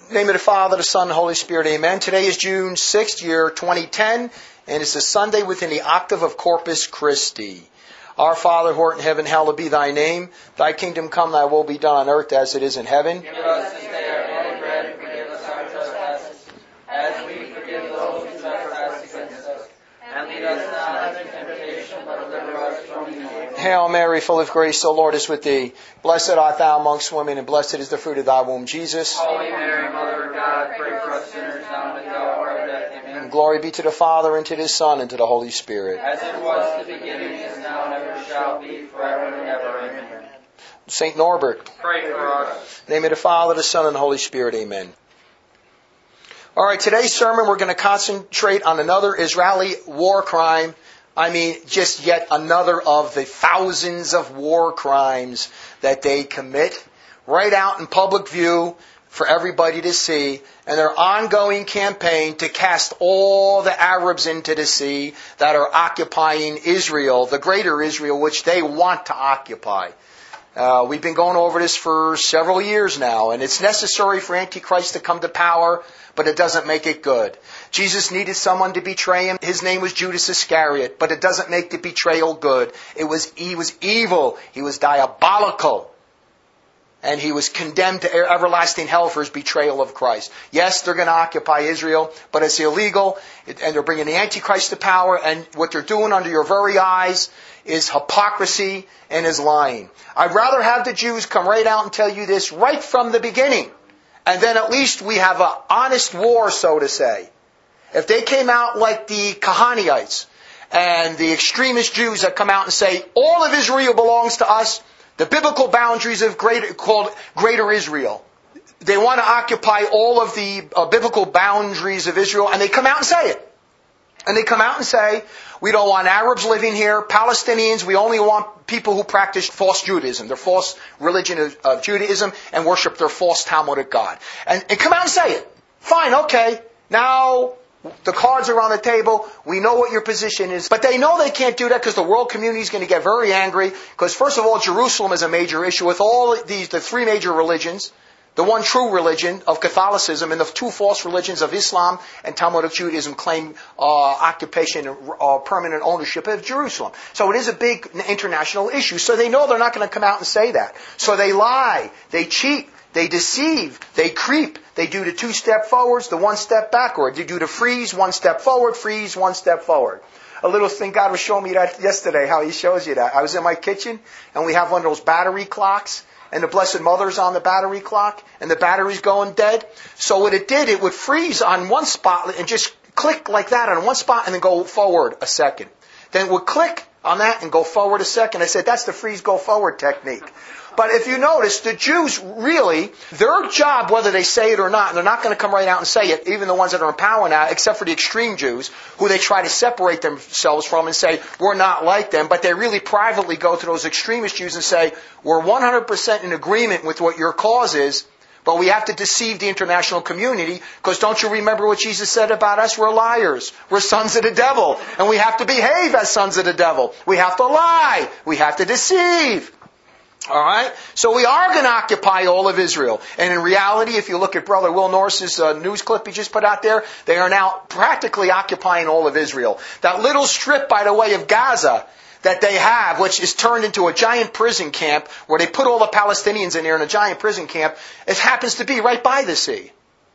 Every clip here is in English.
In the name of the Father, the Son, and the Holy Spirit, amen. Today is June 6th, year 2010, and it's a Sunday within the octave of Corpus Christi. Our Father, who art in heaven, hallowed be thy name. Thy kingdom come, thy will be done on earth as it is in heaven. Give us this day our daily bread, and forgive us our trespasses, as we forgive those who trespass against us. And lead us not into temptation, but deliver us from evil. Hail Mary, full of grace, the Lord is with thee. Blessed art thou amongst women, and blessed is the fruit of thy womb, Jesus. Holy Mary, Mother of God, pray for us sinners now and at the hour of our death. Amen. And glory be to the Father, and to the Son, and to the Holy Spirit. As it was in the beginning, is now, and ever shall be, forever and ever. Amen. Saint Norbert. Pray for us. In the name of the Father, the Son, and the Holy Spirit, amen. All right, today's sermon we're going to concentrate on another Israeli war crime. I mean, just yet another of the thousands of war crimes that they commit right out in public view for everybody to see, and their ongoing campaign to cast all the Arabs into the sea that are occupying Israel, the greater Israel, which they want to occupy. We've been going over this for several years now, and it's necessary for Antichrist to come to power, but it doesn't make it good. Jesus needed someone to betray him. His name was Judas Iscariot, but it doesn't make the betrayal good. He was evil. He was diabolical. And he was condemned to everlasting hell for his betrayal of Christ. Yes, they're going to occupy Israel, but it's illegal, and they're bringing the Antichrist to power, and what they're doing under your very eyes is hypocrisy and is lying. I'd rather have the Jews come right out and tell you this right from the beginning, and then at least we have an honest war, so to say. If they came out like the Kahanites and the extremist Jews that come out and say, all of Israel belongs to us, the biblical boundaries of called Greater Israel. They want to occupy all of the biblical boundaries of Israel, and they come out and say it. And they come out and say, we don't want Arabs living here, Palestinians, we only want people who practice false Judaism, their false religion of Judaism, and worship their false Talmudic God. And come out and say it. Fine, okay. Now, the cards are on the table. We know what your position is. But they know they can't do that because the world community is going to get very angry. Because first of all, Jerusalem is a major issue with all the three major religions. The one true religion of Catholicism and the two false religions of Islam and Talmudic Judaism claim occupation and permanent ownership of Jerusalem. So it is a big international issue. So they know they're not going to come out and say that. So they lie, they cheat, they deceive, they creep, they do the 2-step forwards, the 1-step backward. They do the freeze, 1 step forward, freeze, 1 step forward. A little thing, God was showing me that yesterday, how He shows you that. I was in my kitchen, and we have one of those battery clocks, and the Blessed Mother's on the battery clock, and the battery's going dead. So what it did, it would freeze on one spot and just click like that on one spot and then go forward a second. Then it would click on that and go forward a second. I said, that's the freeze go forward technique. But if you notice, the Jews really, their job, whether they say it or not, and they're not going to come right out and say it, even the ones that are in power now, except for the extreme Jews, who they try to separate themselves from and say, we're not like them, but they really privately go to those extremist Jews and say, we're 100% in agreement with what your cause is, but we have to deceive the international community, because don't you remember what Jesus said about us? We're liars. We're sons of the devil. And we have to behave as sons of the devil. We have to lie. We have to deceive. All right? So we are going to occupy all of Israel. And in reality, if you look at Brother Will Norris's news clip he just put out there, they are now practically occupying all of Israel. That little strip, by the way, of Gaza that they have, which is turned into a giant prison camp, where they put all the Palestinians in there in a giant prison camp, it happens to be right by the sea.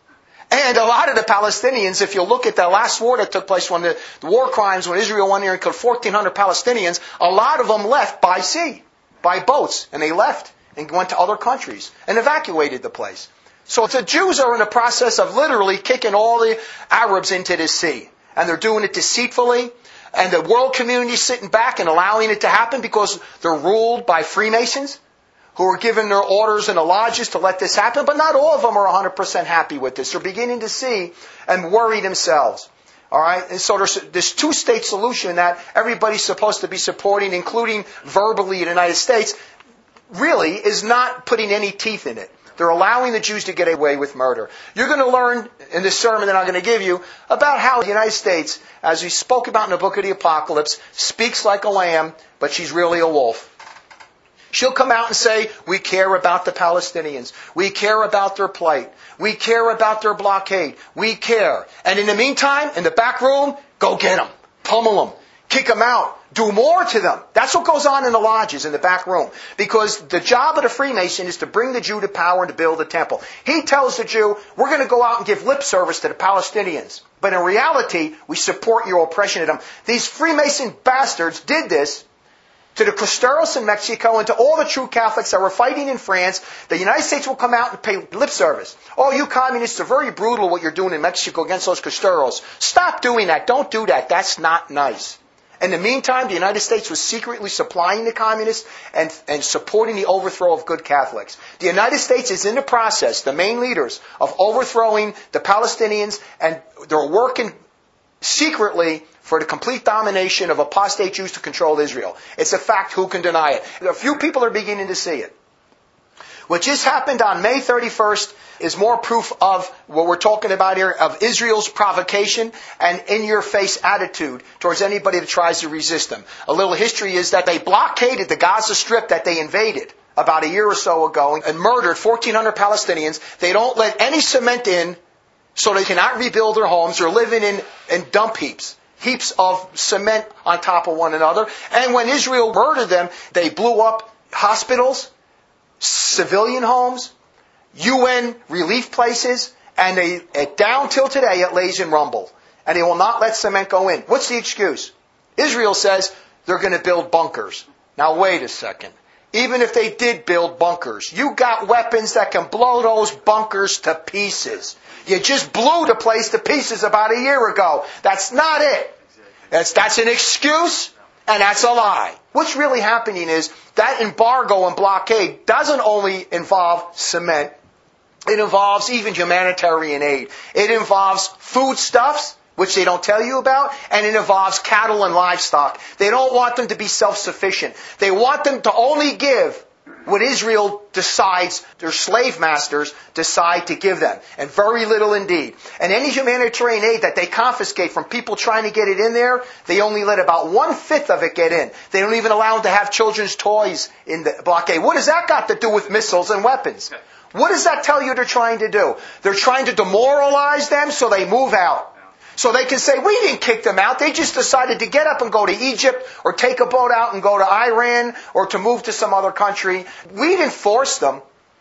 And a lot of the Palestinians, if you look at the last war that took place, when the war crimes, when Israel went there and killed 1,400 Palestinians, a lot of them left by sea, by boats, and they left and went to other countries and evacuated the place. So the Jews are in the process of literally kicking all the Arabs into the sea. And they're doing it deceitfully. And the world community is sitting back and allowing it to happen because they're ruled by Freemasons who are given their orders in the lodges to let this happen. But not all of them are 100% happy with this. They're beginning to see and worry themselves. All right? And so there's this 2-state solution that everybody's supposed to be supporting, including verbally in the United States, really is not putting any teeth in it. They're allowing the Jews to get away with murder. You're going to learn in this sermon that I'm going to give you about how the United States, as we spoke about in the book of the Apocalypse, speaks like a lamb, but she's really a wolf. She'll come out and say, we care about the Palestinians. We care about their plight. We care about their blockade. We care. And in the meantime, in the back room, go get them. Pummel them. Kick them out. Do more to them. That's what goes on in the lodges in the back room. Because the job of the Freemason is to bring the Jew to power and to build the temple. He tells the Jew, we're going to go out and give lip service to the Palestinians. But in reality, we support your oppression of them. These Freemason bastards did this to the Cristeros in Mexico and to all the true Catholics that were fighting in France. The United States will come out and pay lip service. Oh, you communists are very brutal what you're doing in Mexico against those Cristeros. Stop doing that. Don't do that. That's not nice. In the meantime, the United States was secretly supplying the communists and supporting the overthrow of good Catholics. The United States is in the process, the main leaders, of overthrowing the Palestinians, and they're working secretly for the complete domination of apostate Jews to control Israel. It's a fact. Who can deny it? A few people are beginning to see it. What just happened on May 31st is more proof of what we're talking about here, of Israel's provocation and in-your-face attitude towards anybody that tries to resist them. A little history is that they blockaded the Gaza Strip that they invaded about a year or so ago and murdered 1,400 Palestinians. They don't let any cement in, so they cannot rebuild their homes. They're living in dump heaps. Heaps of cement on top of one another. And when Israel murdered them, they blew up hospitals, civilian homes, UN relief places, and down till today it lays in rumble. And they will not let cement go in. What's the excuse? Israel says they're going to build bunkers. Now wait a second. Even if they did build bunkers, you got weapons that can blow those bunkers to pieces. You just blew the place to pieces about a year ago. That's not it. That's an excuse, and that's a lie. What's really happening is that embargo and blockade doesn't only involve cement. It involves even humanitarian aid. It involves foodstuffs, which they don't tell you about, and it involves cattle and livestock. They don't want them to be self-sufficient. They want them to only give what Israel decides, their slave masters decide to give them. And very little indeed. And any humanitarian aid that they confiscate from people trying to get it in there, they only let about 1/5 of it get in. They don't even allow them to have children's toys in the blockade. What has that got to do with missiles and weapons? What does that tell you they're trying to do? They're trying to demoralize them so they move out. So they can say, we didn't kick them out. They just decided to get up and go to Egypt or take a boat out and go to Iran or to move to some other country. We didn't force them.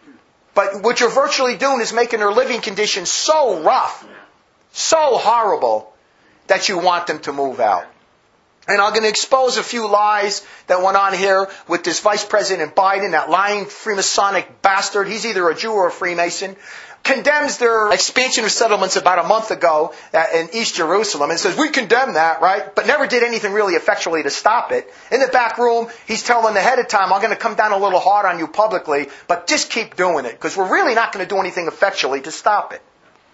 But what you're virtually doing is making their living conditions so rough, so horrible, that you want them to move out. And I'm going to expose a few lies that went on here with this Vice President Biden, that lying Freemasonic bastard. He's either a Jew or a Freemason. Condemns their expansion of settlements about a month ago in East Jerusalem and says, we condemn that, right? But never did anything really effectually to stop it. In the back room, he's telling ahead of time, I'm going to come down a little hard on you publicly, but just keep doing it, because we're really not going to do anything effectually to stop it.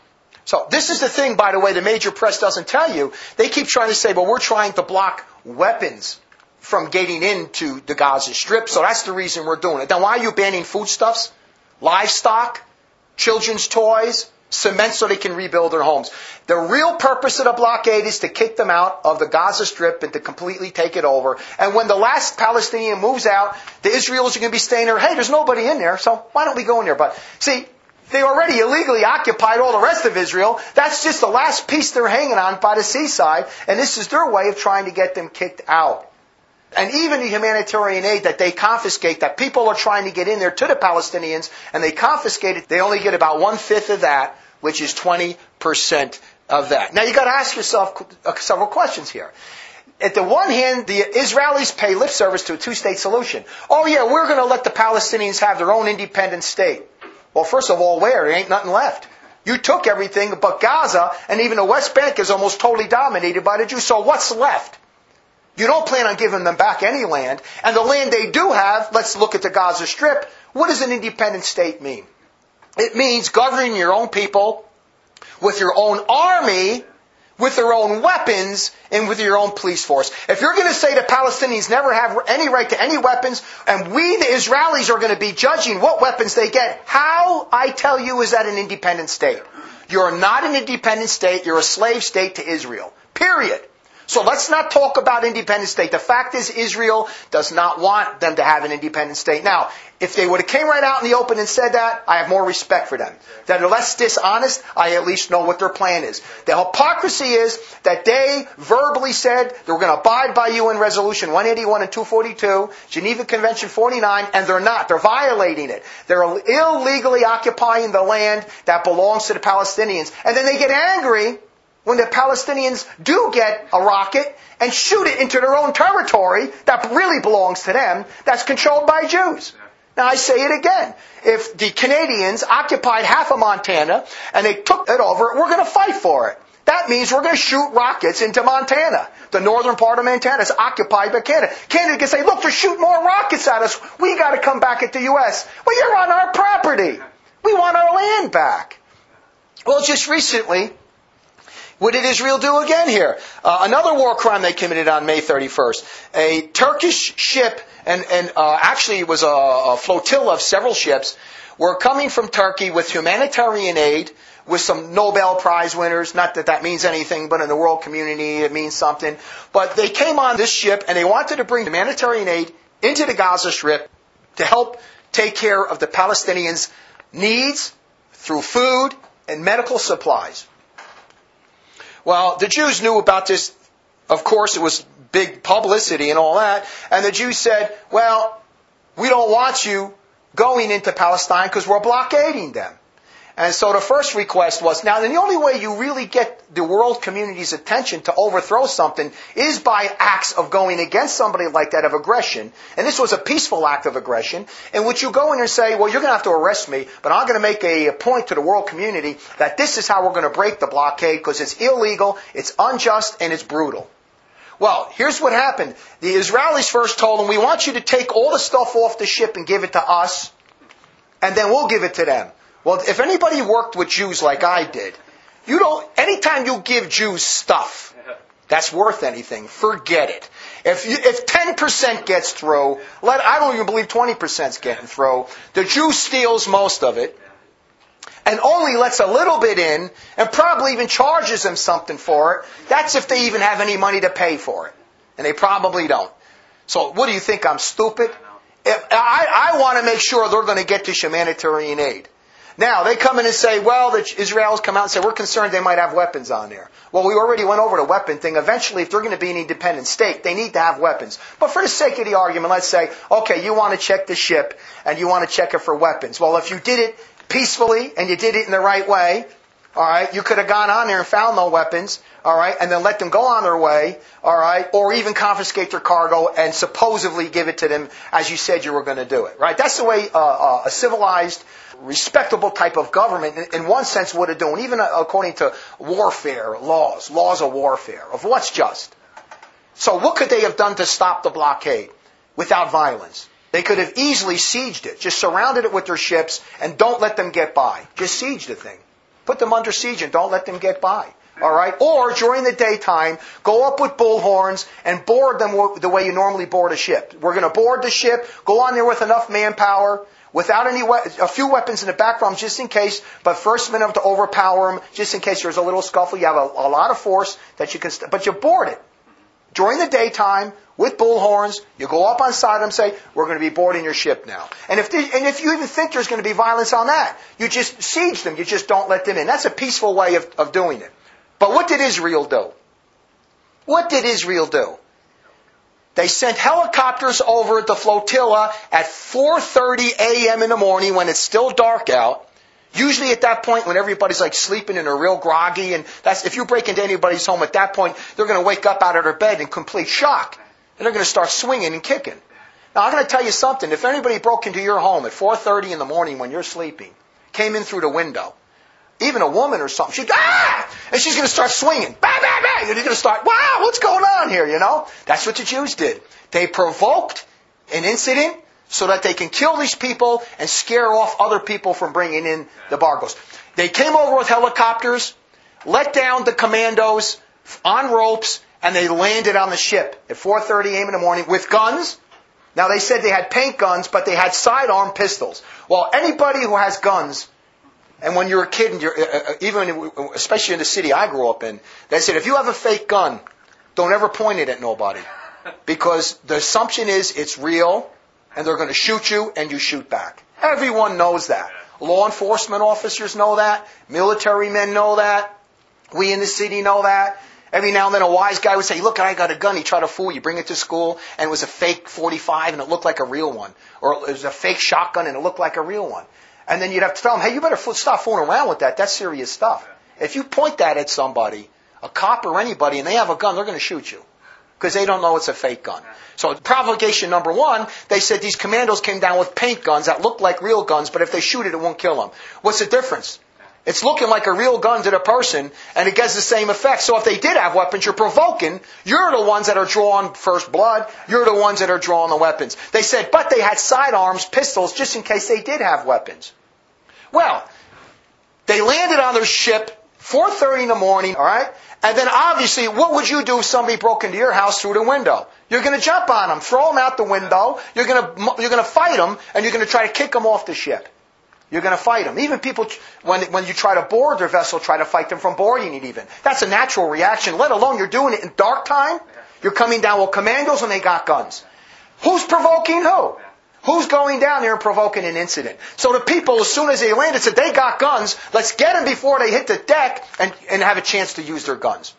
So this is the thing, by the way, the major press doesn't tell you. They keep trying to say, well, we're trying to block weapons from getting into the Gaza Strip, so that's the reason we're doing it. Then why are you banning foodstuffs, livestock, children's toys, cement so they can rebuild their homes? The real purpose of the blockade is to kick them out of the Gaza Strip and to completely take it over. And when the last Palestinian moves out, the Israelis are going to be staying there. Hey, there's nobody in there, so why don't we go in there? But see, they already illegally occupied all the rest of Israel. That's just the last piece they're hanging on by the seaside. And this is their way of trying to get them kicked out. And even the humanitarian aid that they confiscate, that people are trying to get in there to the Palestinians, and they confiscate it, they only get about 1/5 of that, which is 20% of that. Now you've got to ask yourself several questions here. At the one hand, the Israelis pay lip service to a two-state solution. Oh yeah, we're going to let the Palestinians have their own independent state. Well, first of all, where? There ain't nothing left. You took everything but Gaza, and even the West Bank is almost totally dominated by the Jews. So what's left? You don't plan on giving them back any land. And the land they do have, let's look at the Gaza Strip. What does an independent state mean? It means governing your own people with your own army, with their own weapons, and with your own police force. If you're going to say the Palestinians never have any right to any weapons, and we, the Israelis, are going to be judging what weapons they get, how, I tell you, is that an independent state? You're not an independent state. You're a slave state to Israel. Period. So let's not talk about independent state. The fact is Israel does not want them to have an independent state. Now, if they would have came right out in the open and said that, I have more respect for them. That are less dishonest, I at least know what their plan is. The hypocrisy is that they verbally said they were going to abide by UN Resolution 181 and 242, Geneva Convention 49, and they're not. They're violating it. They're illegally occupying the land that belongs to the Palestinians. And then they get angry when the Palestinians do get a rocket and shoot it into their own territory that really belongs to them, that's controlled by Jews. Now I say it again. If the Canadians occupied half of Montana and they took it over, we're going to fight for it. That means we're going to shoot rockets into Montana. The northern part of Montana is occupied by Canada. Canada can say, look, they're shooting more rockets at us. We got to come back at the U.S. Well, you're on our property. We want our land back. Well, just recently, what did Israel do again here? Another war crime they committed on May 31st. A Turkish ship, and actually it was a flotilla of several ships, were coming from Turkey with humanitarian aid, with some Nobel Prize winners. Not that that means anything, but in the world community it means something. But they came on this ship and they wanted to bring humanitarian aid into the Gaza Strip to help take care of the Palestinians' needs through food and medical supplies. Well, the Jews knew about this. Of course, it was big publicity and all that. And the Jews said, well, we don't want you going into Palestine because we're blockading them. And so the first request was, now the only way you really get the world community's attention to overthrow something is by acts of going against somebody like that of aggression. And this was a peaceful act of aggression in which you go in and say, well, you're going to have to arrest me, but I'm going to make a point to the world community that this is how we're going to break the blockade because it's illegal, it's unjust, and it's brutal. Well, here's what happened. The Israelis first told them, we want you to take all the stuff off the ship and give it to us, and then we'll give it to them. Well, if anybody worked with Jews like I did, anytime you give Jews stuff that's worth anything, forget it. If 10% gets through, I don't even believe 20% is getting through. The Jew steals most of it and only lets a little bit in and probably even charges them something for it. That's if they even have any money to pay for it. And they probably don't. So what do you think? I'm stupid? I want to make sure they're going to get this humanitarian aid. Now, they come in and say, well, the Israelis come out and say, we're concerned they might have weapons on there. Well, we already went over the weapon thing. Eventually, if they're going to be an independent state, they need to have weapons. But for the sake of the argument, let's say, okay, you want to check the ship and you want to check it for weapons. Well, if you did it peacefully and you did it in the right way, all right, you could have gone on there and found no weapons, all right, and then let them go on their way, all right, or even confiscate their cargo and supposedly give it to them as you said you were going to do it, right? That's the way a civilized, respectable type of government, in one sense, would have done, even according to warfare laws of warfare, of what's just. So what could they have done to stop the blockade without violence? They could have easily sieged it, just surrounded it with their ships and don't let them get by. Just siege the thing. Put them under siege and don't let them get by. All right? Or during the daytime, go up with bullhorns and board them the way you normally board a ship. We're going to board the ship, go on there with enough manpower, without a few weapons in the background just in case, but first minute to overpower them just in case there's a little scuffle. You have a lot of force that you can, but you board it. During the daytime, with bullhorns, you go up on side of them and say, we're going to be boarding your ship now. And if you even think there's going to be violence on that, you just siege them. You just don't let them in. That's a peaceful way of doing it. But what did Israel do? What did Israel do? They sent helicopters over the flotilla at 4:30 a.m. in the morning when it's still dark out. Usually at that point when everybody's like sleeping and they're real groggy, and that's if you break into anybody's home at that point, they're going to wake up out of their bed in complete shock. And they're going to start swinging and kicking. Now I'm going to tell you something. If anybody broke into your home at 4:30 in the morning when you're sleeping, came in through the window, even a woman or something, she'd and she's going to start swinging. Bang, bang, bang. And you're going to start, wow, what's going on here, you know? That's what the Jews did. They provoked an incident so that they can kill these people and scare off other people from bringing in the bargoes. They came over with helicopters, let down the commandos on ropes, and they landed on the ship at 4:30 a.m. in the morning with guns. Now they said they had paint guns, but they had sidearm pistols. Well, anybody who has guns, and when you're a kid, and especially in the city I grew up in, they said if you have a fake gun, don't ever point it at nobody. Because the assumption is it's real, and they're going to shoot you, and you shoot back. Everyone knows that. Law enforcement officers know that. Military men know that. We in the city know that. Every now and then a wise guy would say, look, I got a gun. He tried to fool you. Bring it to school, and it was a fake 45, and it looked like a real one. Or it was a fake shotgun, and it looked like a real one. And then you'd have to tell them, hey, you better stop fooling around with that. That's serious stuff. If you point that at somebody, a cop or anybody, and they have a gun, they're going to shoot you. Because they don't know it's a fake gun. So provocation number one, they said these commandos came down with paint guns that look like real guns, but if they shoot it, it won't kill them. What's the difference? It's looking like a real gun to the person, and it gets the same effect. So if they did have weapons, you're provoking. You're the ones that are drawing first blood. You're the ones that are drawing the weapons. They said, but they had sidearms, pistols, just in case they did have weapons. Well, they landed on their ship 4:30 in the morning, all right? And then obviously, what would you do if somebody broke into your house through the window? You're going to jump on them, throw them out the window. You're going to fight them, and you're going to try to kick them off the ship. You're going to fight them. Even people, when you try to board their vessel, try to fight them from boarding it even. That's a natural reaction, let alone you're doing it in dark time. You're coming down with commandos and they got guns. Who's provoking who? Who's going down there and provoking an incident? So the people, as soon as they landed, said, they got guns. Let's get them before they hit the deck and have a chance to use their guns.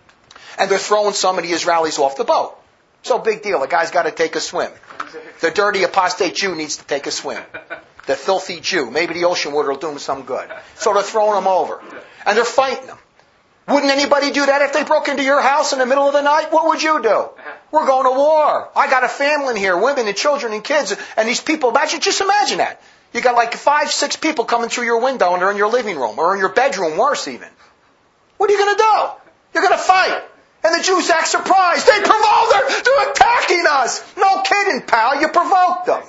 And they're throwing some of the Israelis off the boat. So big deal. The guy's got to take a swim. The dirty apostate Jew needs to take a swim. The filthy Jew. Maybe the ocean water will do him some good. So they're throwing them over. And they're fighting them. Wouldn't anybody do that if they broke into your house in the middle of the night? What would you do? We're going to war. I got a family in here, women and children and kids. And these people, just imagine that. You got like 5, 6 people coming through your window and they're in your living room or in your bedroom, worse even. What are you going to do? You're going to fight. And the Jews act surprised. They provoked. They're attacking us. No kidding, pal. You provoked them.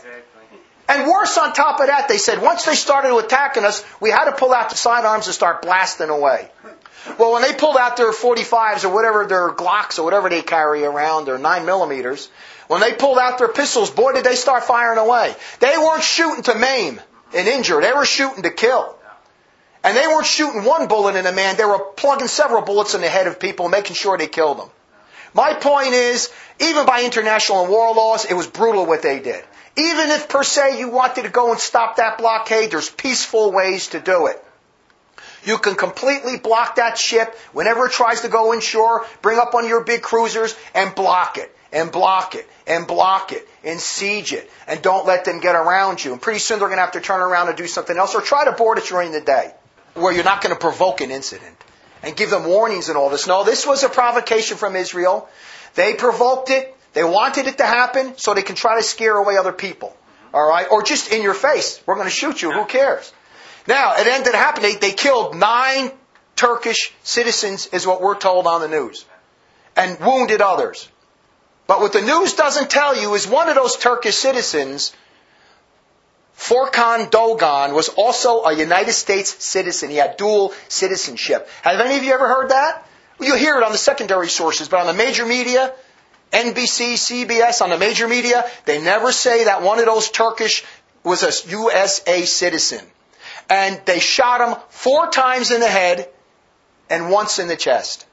And worse on top of that, they said once they started attacking us, we had to pull out the sidearms and start blasting away. Well, when they pulled out their 45s or whatever, their Glocks or whatever they carry around, their 9mm, when they pulled out their pistols, boy, did they start firing away. They weren't shooting to maim and injure. They were shooting to kill. And they weren't shooting one bullet in a man. They were plugging several bullets in the head of people, making sure they killed them. My point is, even by international and war laws, it was brutal what they did. Even if, per se, you wanted to go and stop that blockade, there's peaceful ways to do it. You can completely block that ship whenever it tries to go inshore, bring up one of your big cruisers and block it, and block it, and block it, and siege it, and don't let them get around you. And pretty soon they're going to have to turn around and do something else, or try to board it during the day, where you're not going to provoke an incident, and give them warnings and all this. No, this was a provocation from Israel. They provoked it. They wanted it to happen so they can try to scare away other people. All right? Or just in your face. We're going to shoot you. Who cares? Now, it ended up happening. They killed 9 Turkish citizens, is what we're told on the news. And wounded others. But what the news doesn't tell you is one of those Turkish citizens, Furkan Dogan, was also a United States citizen. He had dual citizenship. Have any of you ever heard that? Well, you hear it on the secondary sources, but on the major media, NBC, CBS, on the major media, they never say that one of those Turkish was a USA citizen. And they shot him 4 times in the head and once in the chest.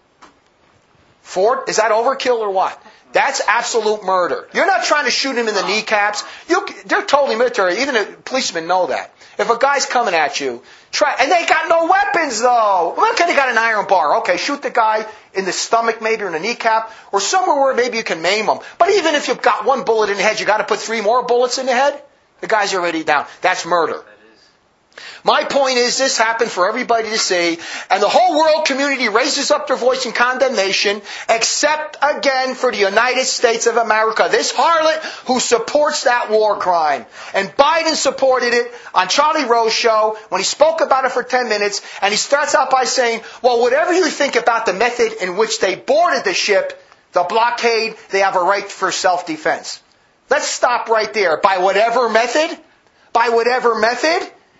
4? Is that overkill or what? That's absolute murder. You're not trying to shoot him in the kneecaps. They're totally military. Even the policemen know that. If a guy's coming at you, and they got no weapons though. Well, okay, they got an iron bar. Okay, shoot the guy in the stomach maybe or in the kneecap or somewhere where maybe you can maim him. But even if you've got 1 bullet in the head, you got to put 3 more bullets in the head? The guy's already down. That's murder. My point is this happened for everybody to see, and the whole world community raises up their voice in condemnation, except again for the United States of America, this harlot who supports that war crime. And Biden supported it on Charlie Rose show when he spoke about it for 10 minutes, and he starts out by saying, well, whatever you think about the method in which they boarded the ship, the blockade, they have a right for self-defense. Let's stop right there. By whatever method? By whatever method?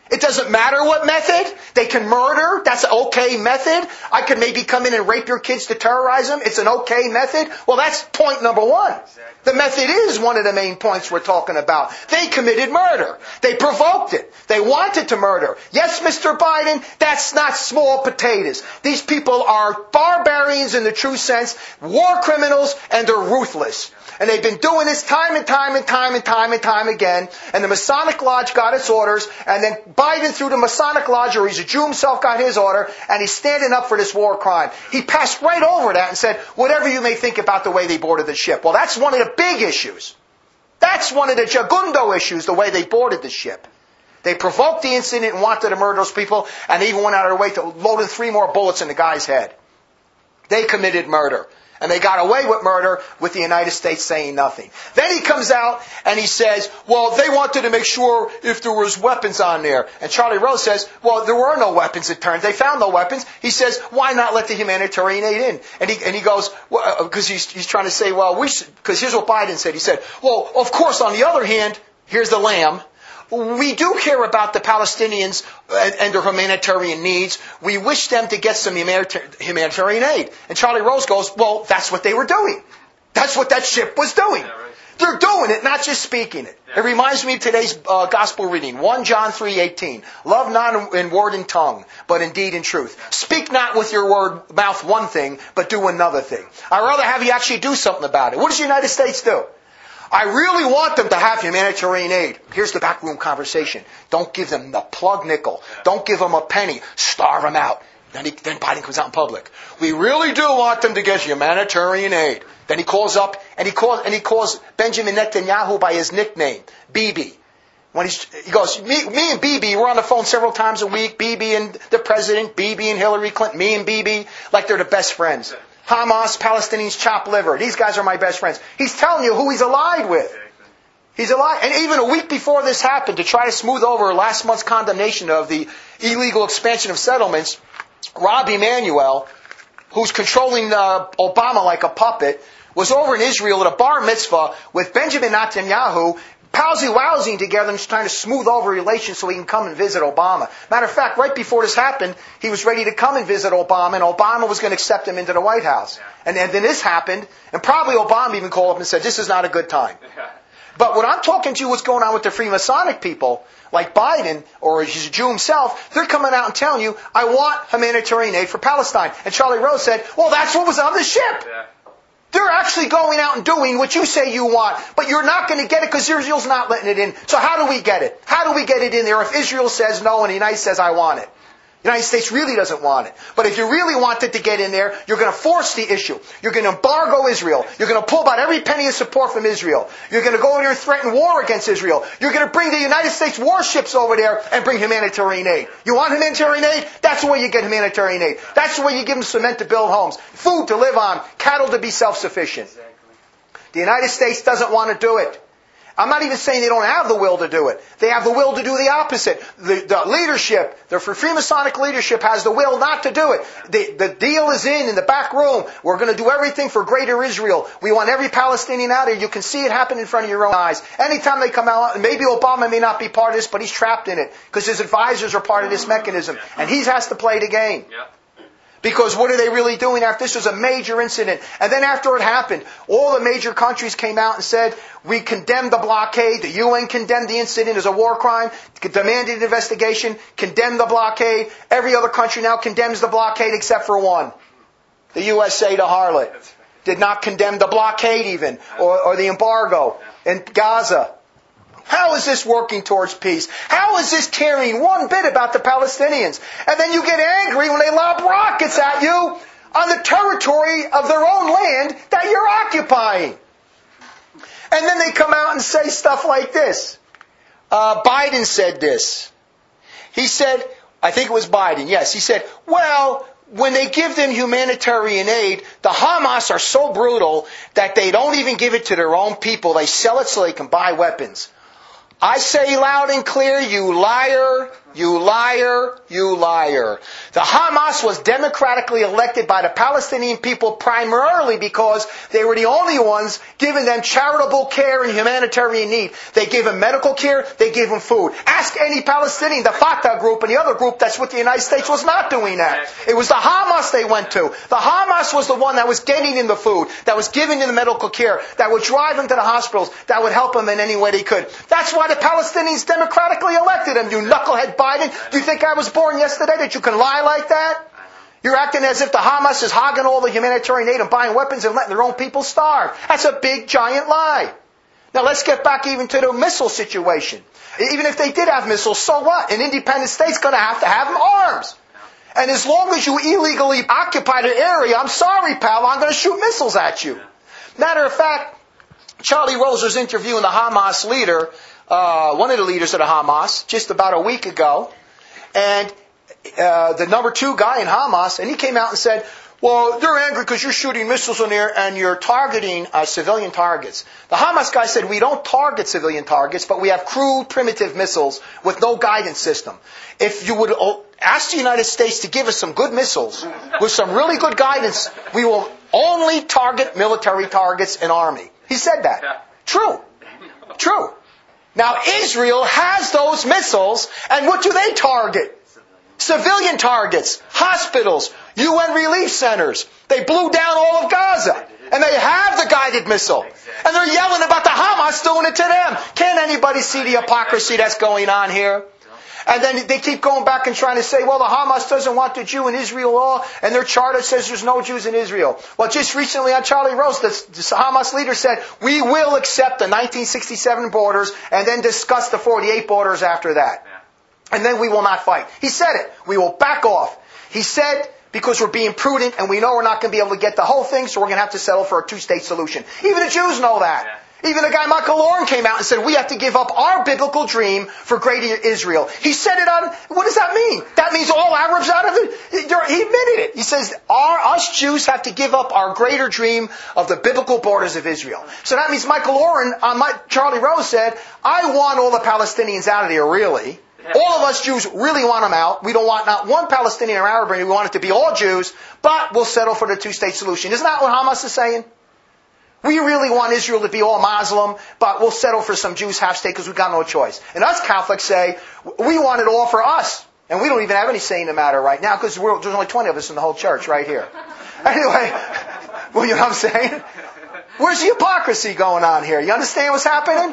It doesn't matter what method. They can murder. That's an okay method. I could maybe come in and rape your kids to terrorize them. It's an okay method. Well, that's point number one. The method is one of the main points we're talking about. They committed murder. They provoked it. They wanted to murder. Yes, Mr. Biden, that's not small potatoes. These people are barbarians in the true sense, war criminals, and they're ruthless. And they've been doing this time and time and time and time and time again. And the Masonic Lodge got its orders. And then Biden, through the Masonic Lodge, or he's a Jew himself, got his order. And he's standing up for this war crime. He passed right over that and said, whatever you may think about the way they boarded the ship. Well, that's one of the big issues. That's one of the Jagundo issues, the way they boarded the ship. They provoked the incident and wanted to murder those people. And they even went out of their way to load in 3 more bullets in the guy's head. They committed murder. And they got away with murder with the United States saying nothing. Then he comes out and he says, well, they wanted to make sure if there was weapons on there. And Charlie Rose says, well, there were no weapons, it turns. They found no weapons. He says, why not let the humanitarian aid in? And he goes, because he's trying to say, well, because here's what Biden said. He said, well, of course, on the other hand, here's the lamb. We do care about the Palestinians and their humanitarian needs. We wish them to get some humanitarian aid. And Charlie Rose goes, well, that's what they were doing. That's what that ship was doing. They're doing it, not just speaking it. It reminds me of today's gospel reading, 1 John 3:18. Love not in word and tongue, but in deed and truth. Speak not with your mouth one thing, but do another thing. I'd rather have you actually do something about it. What does the United States do? I really want them to have humanitarian aid. Here's the backroom conversation. Don't give them the plug nickel. Don't give them a penny. Starve them out. Then Biden comes out in public. We really do want them to get humanitarian aid. Then he calls up and he calls Benjamin Netanyahu by his nickname, Bibi. When he goes, me and Bibi, we're on the phone several times a week. Bibi and the president, Bibi and Hillary Clinton, me and Bibi, like they're the best friends. Hamas, Palestinians, chopped liver. These guys are my best friends. He's telling you who he's allied with. He's allied. And even a week before this happened, to try to smooth over last month's condemnation of the illegal expansion of settlements, Rob Emanuel, who's controlling Obama like a puppet, was over in Israel at a bar mitzvah with Benjamin Netanyahu, palsy-wowsing together and trying to smooth over relations so he can come and visit Obama. Matter of fact, right before this happened, he was ready to come and visit Obama, and Obama was going to accept him into the White House. And then this happened, and probably Obama even called up and said, this is not a good time. But when I'm talking to you what's going on with the Freemasonic people, like Biden, or he's a Jew himself, they're coming out and telling you, I want humanitarian aid for Palestine. And Charlie Rose said, well, that's what was on the ship. They're actually going out and doing what you say you want, but you're not going to get it because Israel's not letting it in. So how do we get it? How do we get it in there if Israel says no and the United States says I want it? The United States really doesn't want it. But if you really want it to get in there, you're going to force the issue. You're going to embargo Israel. You're going to pull about every penny of support from Israel. You're going to go in there and threaten war against Israel. You're going to bring the United States warships over there and bring humanitarian aid. You want humanitarian aid? That's the way you get humanitarian aid. That's the way you give them cement to build homes, food to live on, cattle to be self-sufficient. The United States doesn't want to do it. I'm not even saying they don't have the will to do it. They have the will to do the opposite. The leadership, the Freemasonic leadership has the will not to do it. The deal is in the back room. We're going to do everything for greater Israel. We want every Palestinian out here. You can see it happen in front of your own eyes. Anytime they come out, maybe Obama may not be part of this, but he's trapped in it because his advisors are part of this mechanism. And he has to play the game. Because what are they really doing after this was a major incident? And then after it happened, all the major countries came out and said, we condemn the blockade. The UN condemned the incident as a war crime, demanded an investigation, condemned the blockade. Every other country now condemns the blockade except for one. The USA, the harlot, did not condemn the blockade even, or the embargo in Gaza. How is this working towards peace? How is this caring one bit about the Palestinians? And then you get angry when they lob rockets at you on the territory of their own land that you're occupying. And then they come out and say stuff like this. Biden said this. He said, I think it was Biden, yes. He said, well, when they give them humanitarian aid, the Hamas are so brutal that they don't even give it to their own people. They sell it so they can buy weapons. I say loud and clear, you liar, You liar, you liar. The Hamas was democratically elected by the Palestinian people primarily because they were the only ones giving them charitable care and humanitarian need. They gave them medical care, they gave them food. Ask any Palestinian, the Fatah group and the other group that's with the United States was not doing that. It was the Hamas they went to. The Hamas was the one that was getting them the food, that was giving them the medical care, that would drive them to the hospitals, that would help them in any way they could. That's why the Palestinians democratically elected them, you knucklehead Biden. Do you think I was born yesterday that you can lie like that? You're acting as if the Hamas is hogging all the humanitarian aid and buying weapons and letting their own people starve. That's a big, giant lie. Now let's get back even to the missile situation. Even if they did have missiles, so what? An independent state's going to have arms. And as long as you illegally occupy the area, I'm sorry, pal, I'm going to shoot missiles at you. Matter of fact, Charlie Rose was interviewing the Hamas leader, one of the leaders of the Hamas, just about a week ago, and the number 2 guy in Hamas, and he came out and said, well, they're angry because you're shooting missiles in there and you're targeting civilian targets. The Hamas guy said, we don't target civilian targets, but we have crude, primitive missiles with no guidance system. If you would ask the United States to give us some good missiles with some really good guidance, we will only target military targets and army. He said that. True. True. Now, Israel has those missiles, and what do they target? Civilian targets, hospitals, UN relief centers. They blew down all of Gaza, and they have the guided missile. And they're yelling about the Hamas doing it to them. Can't anybody see the hypocrisy that's going on here? And then they keep going back and trying to say, well, the Hamas doesn't want the Jew in Israel law, and their charter says there's no Jews in Israel. Well, just recently on Charlie Rose, the Hamas leader said, we will accept the 1967 borders and then discuss the 48 borders after that. And then we will not fight. He said it. We will back off. He said, because we're being prudent and we know we're not going to be able to get the whole thing, so we're going to have to settle for a 2-state solution. Even the Jews know that. Even the guy Michael Oren came out and said, we have to give up our biblical dream for greater Israel. He said it on, what does that mean? That means all Arabs out of it? He admitted it. He says, us Jews have to give up our greater dream of the biblical borders of Israel. So that means Michael Oren, Charlie Rose said, I want all the Palestinians out of there, really. All of us Jews really want them out. We don't want not one Palestinian or Arab. We want it to be all Jews, but we'll settle for the 2-state solution. Isn't that what Hamas is saying? We really want Israel to be all Muslim, but we'll settle for some Jews half-state because we've got no choice. And us Catholics say, we want it all for us. And we don't even have any say in the matter right now because there's only 20 of us in the whole church right here. Anyway, well, you know what I'm saying? Where's the hypocrisy going on here? You understand what's happening?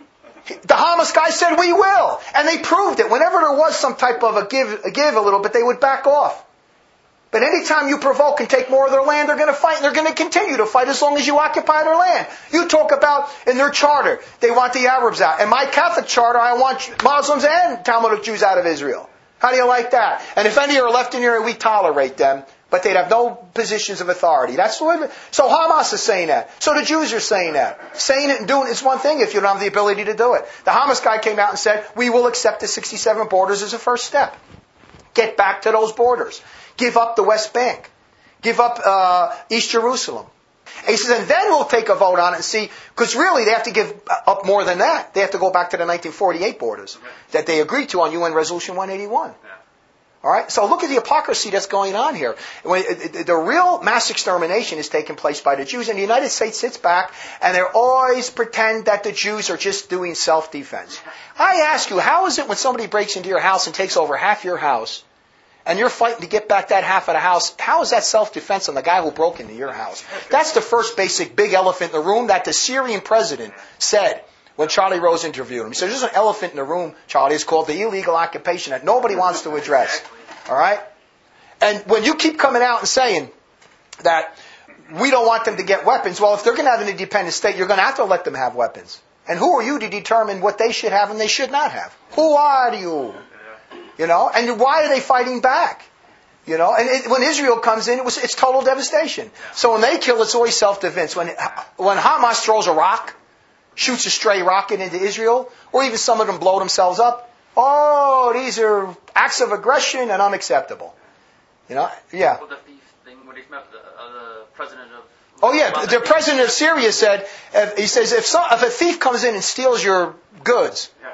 The Hamas guy said, we will. And they proved it. Whenever there was some type of a give a little bit, they would back off. But anytime you provoke and take more of their land, they're going to fight, and they're going to continue to fight as long as you occupy their land. You talk about, in their charter, they want the Arabs out. In my Catholic charter, I want Muslims and Talmudic Jews out of Israel. How do you like that? And if any are left in here, we tolerate them, but they'd have no positions of authority. That's the way. So Hamas is saying that. So the Jews are saying that. Saying it and doing it is one thing if you don't have the ability to do it. The Hamas guy came out and said, we will accept the 67 borders as a first step. Get back to those borders. Give up the West Bank. Give up East Jerusalem. And he says, and then we'll take a vote on it and see, because really they have to give up more than that. They have to go back to the 1948 borders that they agreed to on UN Resolution 181. All right? So look at the hypocrisy that's going on here. The real mass extermination is taking place by the Jews, and the United States sits back and they always pretend that the Jews are just doing self-defense. I ask you, how is it when somebody breaks into your house and takes over half your house, and you're fighting to get back that half of the house, how is that self-defense on the guy who broke into your house? That's the first basic big elephant in the room that the Syrian president said when Charlie Rose interviewed him. He said, there's an elephant in the room, Charlie. It's called the illegal occupation that nobody wants to address. All right? And when you keep coming out and saying that we don't want them to get weapons, well, if they're going to have an independent state, you're going to have to let them have weapons. And who are you to determine what they should have and they should not have? Who are you? You know, and why are they fighting back? You know, and when Israel comes in, it's total devastation. So when they kill, it's always self-defense. When Hamas throws a rock, shoots a stray rocket into Israel, or even some of them blow themselves up, oh, these are acts of aggression and unacceptable. You know, yeah. Well, the thief thing, when he met the president of... Oh yeah, the president of Syria said, he says, if a thief comes in and steals your goods,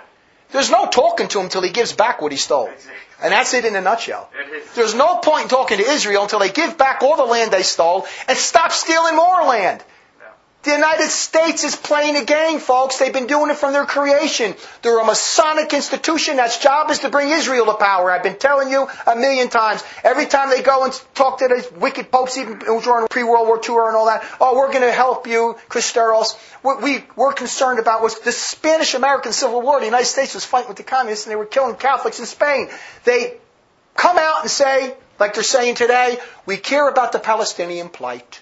There's no talking to him until he gives back what he stole. And that's it in a nutshell. There's no point in talking to Israel until they give back all the land they stole and stop stealing more land. The United States is playing a game, folks. They've been doing it from their creation. They're a Masonic institution. That's job is to bring Israel to power. I've been telling you a million times. Every time they go and talk to the wicked popes, even during pre-World War II and all that, oh, we're going to help you, Christeros. We're concerned about was the Spanish-American Civil War. The United States was fighting with the communists and they were killing Catholics in Spain. They come out and say, like they're saying today, we care about the Palestinian plight.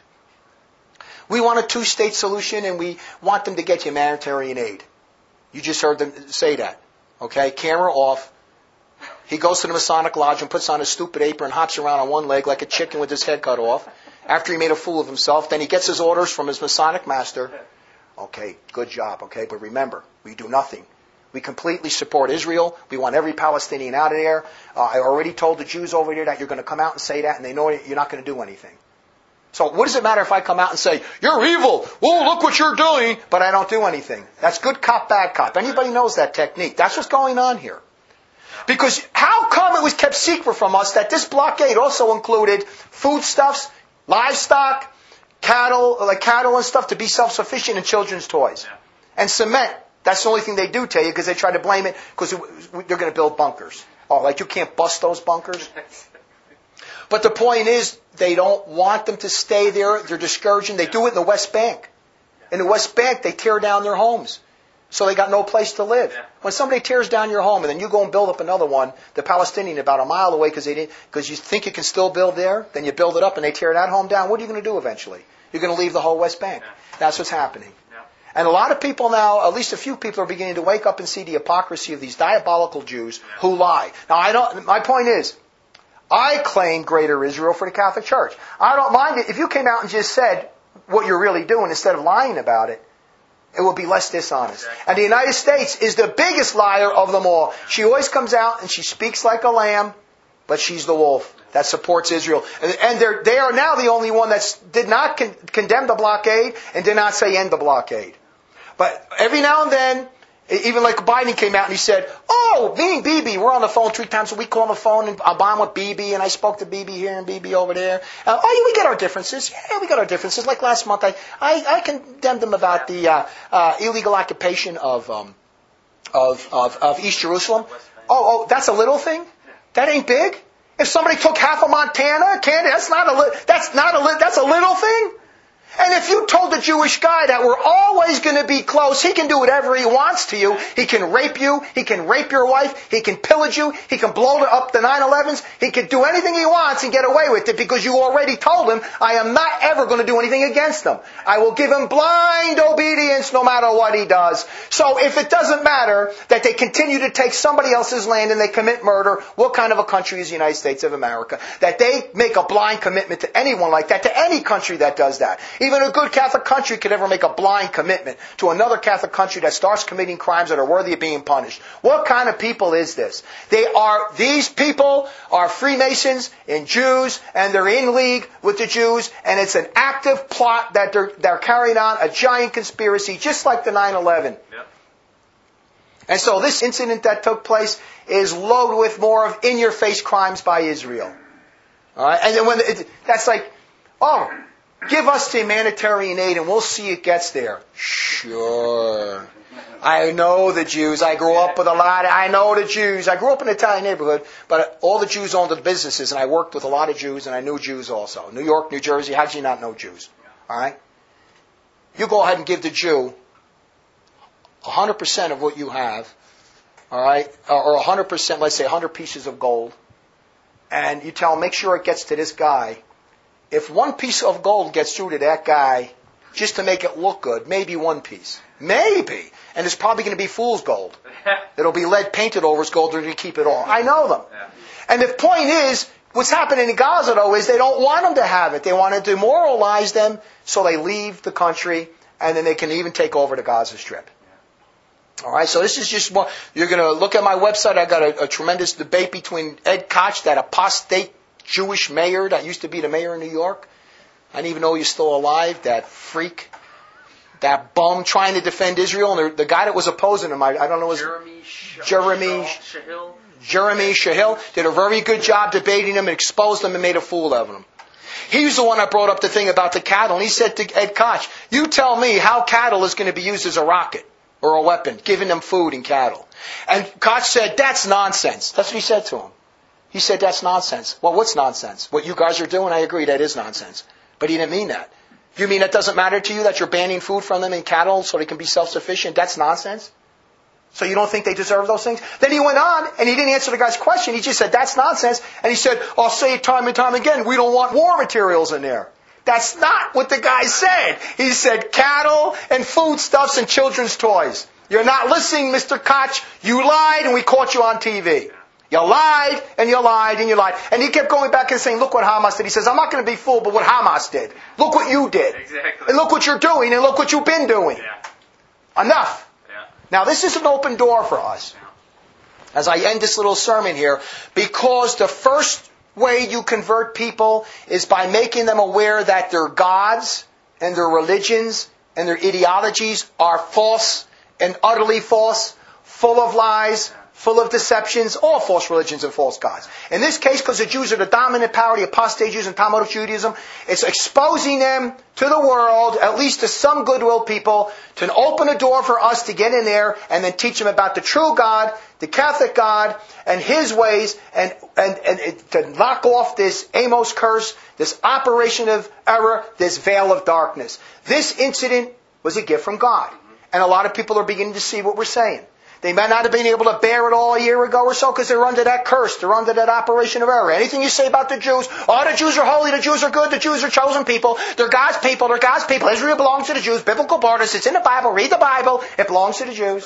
We want a two-state solution and we want them to get humanitarian aid. You just heard them say that. Okay? Camera off. He goes to the Masonic Lodge and puts on his stupid apron and hops around on one leg like a chicken with his head cut off. After he made a fool of himself, then he gets his orders from his Masonic master. Okay, good job, okay? But remember, we do nothing. We completely support Israel. We want every Palestinian out of there. I already told the Jews over there that you're going to come out and say that, and they know you're not going to do anything. So what does it matter if I come out and say, you're evil, oh, look what you're doing, but I don't do anything? That's good cop, bad cop. Anybody knows that technique. That's what's going on here. Because how come it was kept secret from us that this blockade also included foodstuffs, livestock, cattle and stuff to be self-sufficient in children's toys? And cement. That's the only thing they do tell you because they try to blame it because they're going to build bunkers. Oh, like you can't bust those bunkers? But the point is, they don't want them to stay there. They're discouraging. They do it in the West Bank. In the West Bank, they tear down their homes. So they got no place to live. When somebody tears down your home and then you go and build up another one, the Palestinian about a mile away because you think you can still build there, then you build it up and they tear that home down, what are you going to do eventually? You're going to leave the whole West Bank. That's what's happening. And a lot of people now, at least a few people, are beginning to wake up and see the hypocrisy of these diabolical Jews who lie. Now, my point is, I claim Greater Israel for the Catholic Church. I don't mind it. If you came out and just said what you're really doing instead of lying about it, it will be less dishonest. And the United States is the biggest liar of them all. She always comes out and she speaks like a lamb, but she's the wolf that supports Israel. And they are now the only one that did not condemn the blockade and did not say end the blockade. But every now and then, even like Biden came out and he said, oh, me and Bibi, we're on the phone 3 times a week, call on the phone, and I'm with Bibi, and I spoke to Bibi here and Bibi over there. Oh, yeah, we got our differences. Yeah, we got our differences. Like last month, I condemned them about the illegal occupation of East Jerusalem. Oh, that's a little thing? That ain't big? If somebody took half of Montana, that's a little thing? And if you told the Jewish guy that we're always going to be close, he can do whatever he wants to you. He can rape you. He can rape your wife. He can pillage you. He can blow up the 9/11s. He can do anything he wants and get away with it because you already told him, I am not ever going to do anything against him. I will give him blind obedience no matter what he does. So if it doesn't matter that they continue to take somebody else's land and they commit murder, what kind of a country is the United States of America? That they make a blind commitment to anyone like that, to any country that does that. Even a good Catholic country could never make a blind commitment to another Catholic country that starts committing crimes that are worthy of being punished. What kind of people is this? These people are Freemasons and Jews, and they're in league with the Jews, and it's an active plot that they're carrying on, a giant conspiracy, just like the 9/11. Yep. And so this incident that took place is loaded with more of in-your-face crimes by Israel. All right, and then that's like, oh, give us the humanitarian aid and we'll see it gets there. Sure. I know the Jews. I grew up with I know the Jews. I grew up in an Italian neighborhood, but all the Jews owned the businesses, and I worked with a lot of Jews, and I knew Jews also. New York, New Jersey, how did you not know Jews? All right? You go ahead and give the Jew 100% of what you have, all right, or 100%, let's say 100 pieces of gold, and you tell him, make sure it gets to this guy. If one piece of gold gets through to that guy, just to make it look good, maybe one piece. Maybe. And it's probably going to be fool's gold. It'll be lead painted over as gold, or you keep it all. I know them. And the point is, what's happening in Gaza, though, is they don't want them to have it. They want to demoralize them, so they leave the country, and then they can even take over the Gaza Strip. All right, so this is just more. You're going to look at my website. I got a tremendous debate between Ed Koch, that apostate Jewish mayor that used to be the mayor of New York. I didn't even know he was still alive, that freak. That bum trying to defend Israel, and the guy that was opposing him, I don't know, was Jeremy Shahil, did a very good job debating him and exposed him and made a fool of him. He's the one that brought up the thing about the cattle, and he said to Ed Koch, you tell me how cattle is going to be used as a rocket or a weapon, giving them food and cattle. And Koch said, that's nonsense. That's what he said to him. He said, that's nonsense. Well, what's nonsense? What you guys are doing, I agree, that is nonsense. But he didn't mean that. You mean it doesn't matter to you that you're banning food from them and cattle so they can be self-sufficient? That's nonsense? So you don't think they deserve those things? Then he went on, and he didn't answer the guy's question. He just said, that's nonsense. And he said, I'll say it time and time again, we don't want war materials in there. That's not what the guy said. He said cattle and foodstuffs and children's toys. You're not listening, Mr. Koch. You lied, and we caught you on TV. You lied, and you lied, and you lied. And he kept going back and saying, look what Hamas did. He says, I'm not going to be fooled by what Hamas did. Look what you did. Exactly. And look what you're doing, and look what you've been doing. Yeah. Enough. Yeah. Now, this is an open door for us. As I end this little sermon here, because the first way you convert people is by making them aware that their gods and their religions and their ideologies are false and utterly false, full of lies, full of deceptions, all false religions and false gods. In this case, because the Jews are the dominant power, the apostate Jews and Talmudic Judaism, it's exposing them to the world, at least to some goodwill people, to open a door for us to get in there and then teach them about the true God, the Catholic God, and His ways, and to knock off this Amos curse, this operation of error, this veil of darkness. This incident was a gift from God. And a lot of people are beginning to see what we're saying. They might not have been able to bear it all a year ago or so because they're under that curse. They're under that operation of error. Anything you say about the Jews, oh, the Jews are holy, the Jews are good, the Jews are chosen people, they're God's people, they're God's people. Israel belongs to the Jews. Biblical borders, it's in the Bible. Read the Bible. It belongs to the Jews.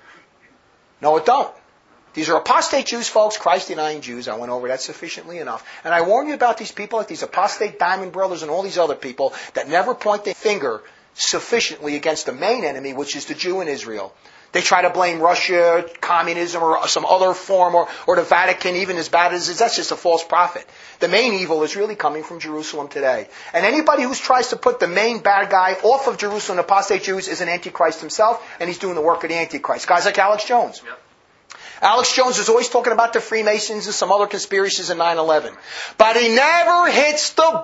No, it don't. These are apostate Jews, folks, Christ-denying Jews. I went over that sufficiently enough. And I warn you about these people, like these apostate Diamond Brothers and all these other people that never point their finger sufficiently against the main enemy, which is the Jew in Israel. They try to blame Russia, communism, or some other form, or the Vatican, even as bad as it is. That's just a false prophet. The main evil is really coming from Jerusalem today. And anybody who tries to put the main bad guy off of Jerusalem, apostate Jews, is an Antichrist himself, and he's doing the work of the Antichrist. Guys like Alex Jones. Yep. Alex Jones is always talking about the Freemasons and some other conspiracies in 9/11. But he never hits the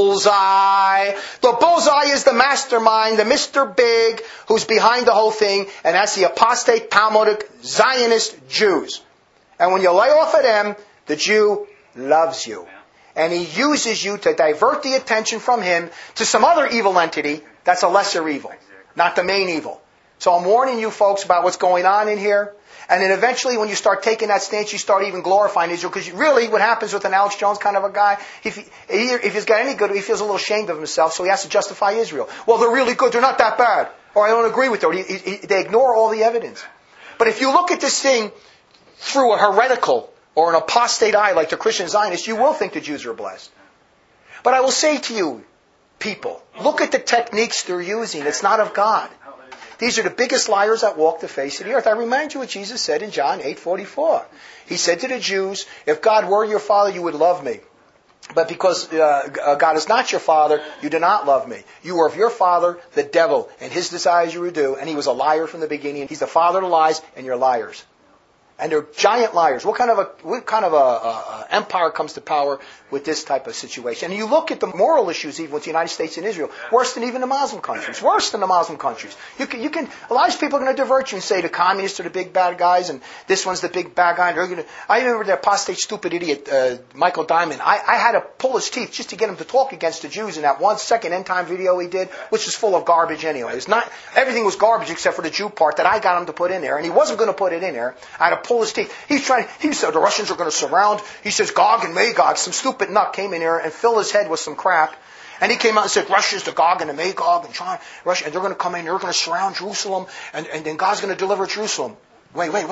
bullseye. The bullseye is the mastermind, the Mr. Big, who's behind the whole thing, and that's the apostate, Talmudic, Zionist Jews. And when you lay off of them, the Jew loves you. And he uses you to divert the attention from him to some other evil entity that's a lesser evil, not the main evil. So I'm warning you folks about what's going on in here. And then eventually when you start taking that stance, you start even glorifying Israel. Because really what happens with an Alex Jones kind of a guy, if he's got any good, he feels a little ashamed of himself, so he has to justify Israel. Well, they're really good, they're not that bad. Or I don't agree with them. They ignore all the evidence. But if you look at this thing through a heretical or an apostate eye like the Christian Zionists, you will think the Jews are blessed. But I will say to you, people, look at the techniques they're using. It's not of God. These are the biggest liars that walk the face of the earth. I remind you what Jesus said in John 8:44. He said to the Jews, if God were your father, you would love me. But because God is not your father, you do not love me. You are of your father, the devil, and his desires you would do. And he was a liar from the beginning. He's the father of lies, and you're liars. And they're giant liars. What kind of a empire comes to power with this type of situation? And you look at the moral issues even with the United States and Israel, worse than even the Muslim countries. Worse than the Muslim countries. You can. A lot of people are going to divert you and say the communists are the big bad guys, and this one's the big bad guy. And I remember the apostate stupid idiot Michael Diamond. I had to pull his teeth just to get him to talk against the Jews in that 1 second end time video he did, which was full of garbage anyway. It's not everything was garbage except for the Jew part that I got him to put in there, and he wasn't going to put it in there. I had to pull his teeth. He said the Russians are going to surround. He says Gog and Magog. Some stupid nut came in here and filled his head with some crap. And he came out and said Russia's the Gog and the Magog and Russia, and they're going to come in. They're going to surround Jerusalem, and then God's going to deliver Jerusalem. Wait, whoa.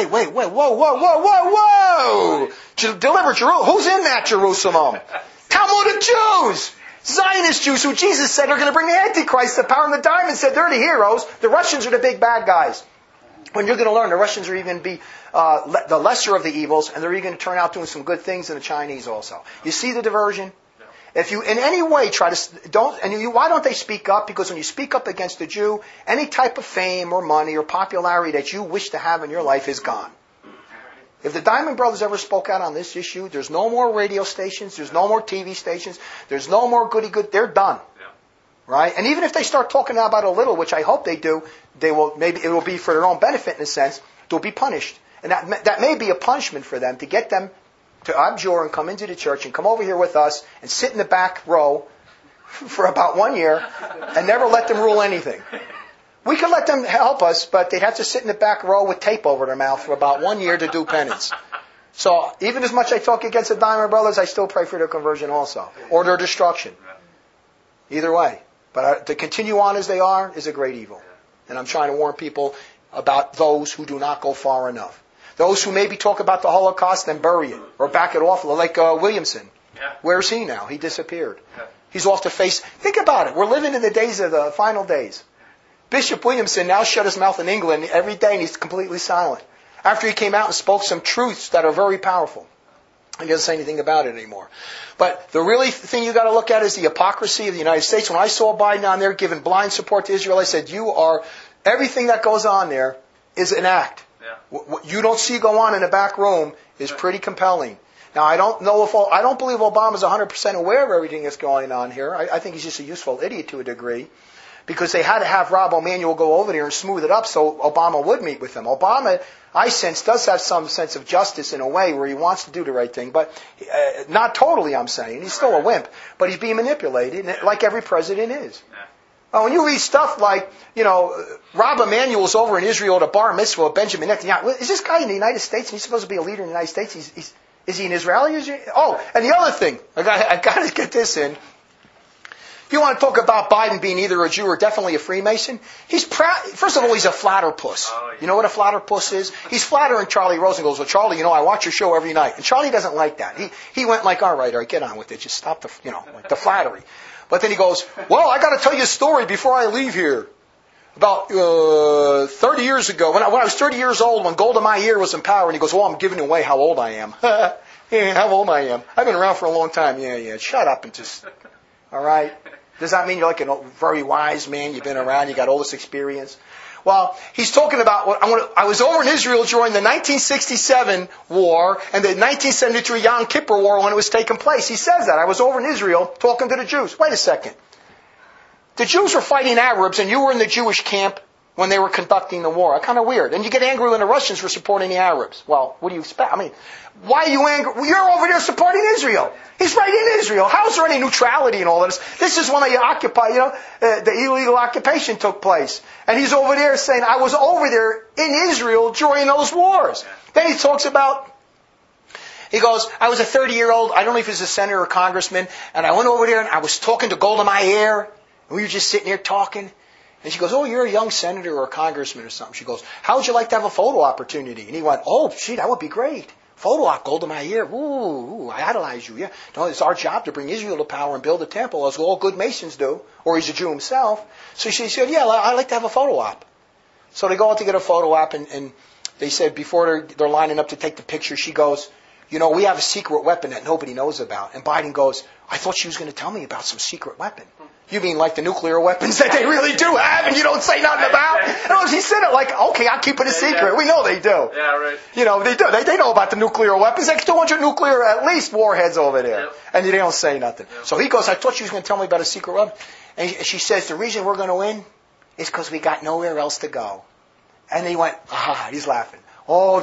Deliver Jerusalem. Who's in that Jerusalem? Talmudic Jews. Zionist Jews who Jesus said are going to bring the Antichrist, the power and the diamond, said they're the heroes. The Russians are the big bad guys. When you're going to learn, the Russians are even be the lesser of the evils, and they're even going to turn out doing some good things in the Chinese also. You see the diversion? If you in any way try to why don't they speak up? Because when you speak up against a Jew, any type of fame or money or popularity that you wish to have in your life is gone. If the Diamond Brothers ever spoke out on this issue, there's no more radio stations, there's no more TV stations, there's no more goody-good. They're done. Right? And even if they start talking about it a little, which I hope they do, maybe it will be for their own benefit in a sense, they'll be punished. And that may be a punishment for them to get them to abjure and come into the church and come over here with us and sit in the back row for about 1 year and never let them rule anything. We could let them help us, but they'd have to sit in the back row with tape over their mouth for about 1 year to do penance. So even as much I talk against the Diamond Brothers, I still pray for their conversion also, or their destruction. Either way. But to continue on as they are is a great evil. And I'm trying to warn people about those who do not go far enough. Those who maybe talk about the Holocaust and bury it, or back it off, like Williamson. Yeah. Where's he now? He disappeared. Yeah. He's off the face. Think about it. We're living in the days of the final days. Bishop Williamson now shut his mouth in England every day and he's completely silent. After he came out and spoke some truths that are very powerful. He doesn't say anything about it anymore. But the really thing you got to look at is the hypocrisy of the United States. When I saw Biden on there giving blind support to Israel, I said, everything that goes on there is an act. Yeah. What you don't see go on in the back room is pretty compelling. Now, I don't believe Obama's 100% aware of everything that's going on here. I think he's just a useful idiot to a degree. Because they had to have Rob Emanuel go over there and smooth it up so Obama would meet with them. Obama, I sense, does have some sense of justice in a way where he wants to do the right thing. But not totally, I'm saying. He's still a wimp. But he's being manipulated, like every president is. Yeah. When you read stuff like, Rob Emanuel's over in Israel at a bar mitzvah of Benjamin Netanyahu. Is this guy in the United States? And he's supposed to be a leader in the United States. Is he an Israeli? And the other thing, I got to get this in. You want to talk about Biden being either a Jew or definitely a Freemason? He's proud. First of all, he's a flatterpuss. Oh, yeah. You know what a flatterpuss is? He's flattering Charlie Rose and goes, well, Charlie, I watch your show every night. And Charlie doesn't like that. He went like, all right, get on with it. Just stop the flattery. But then he goes, well, I got to tell you a story before I leave here. About 30 years ago, when I was 30 years old, when Golda Meir was in power, and he goes, well, I'm giving away how old I am. Yeah, how old I am. I've been around for a long time. Yeah. Shut up and just, all right. Does that mean you're like a very wise man? You've been around, you got all this experience? Well, he's talking about, I was over in Israel during the 1967 war and the 1973 Yom Kippur war when it was taking place. He says that. I was over in Israel talking to the Jews. Wait a second. The Jews were fighting Arabs and you were in the Jewish camp when they were conducting the war. Kind of weird. And you get angry when the Russians were supporting the Arabs. Well, what do you expect? Why are you angry? Well, you're over there supporting Israel. He's right in Israel. How is there any neutrality in all this? This is when they occupy, the illegal occupation took place. And he's over there saying, I was over there in Israel during those wars. Then he talks about, he goes, I was a 30-year-old, I don't know if he's a senator or congressman, and I went over there and I was talking to Golda Meir, and we were just sitting there talking. And she goes, oh, you're a young senator or a congressman or something. She goes, how would you like to have a photo opportunity? And he went, oh, gee, that would be great. Photo op, Golda Meir. Ooh, I idolize you. Yeah, no, it's our job to bring Israel to power and build a temple, as all good Masons do. Or he's a Jew himself. So she said, yeah, I'd like to have a photo op. So they go out to get a photo op, and they said before they're lining up to take the picture, she goes, we have a secret weapon that nobody knows about. And Biden goes, I thought she was going to tell me about some secret weapon. You mean like the nuclear weapons that they really do have and you don't say nothing about? No, he said it like, okay, I'll keep it a secret. We know they do. Yeah, right. They do. They know about the nuclear weapons. There's 200 nuclear, at least, warheads over there. Yep. And they don't say nothing. Yep. So he goes, I thought she was going to tell me about a secret weapon. And she says, the reason we're going to win is because we got nowhere else to go. And he went, he's laughing. Oh,